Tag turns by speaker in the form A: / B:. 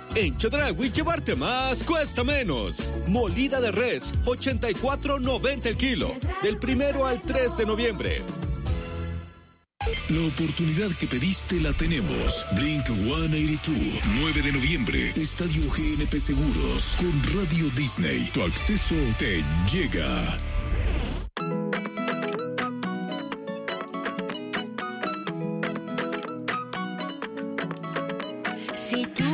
A: En Chedraui llevarte más cuesta menos. Molida de res, 84.90 el kilo. Del 1 al 3 de noviembre.
B: La oportunidad que pediste la tenemos. Blink 182, 9 de noviembre, Estadio GNP Seguros, con Radio Disney. Tu acceso te llega.
C: Si tú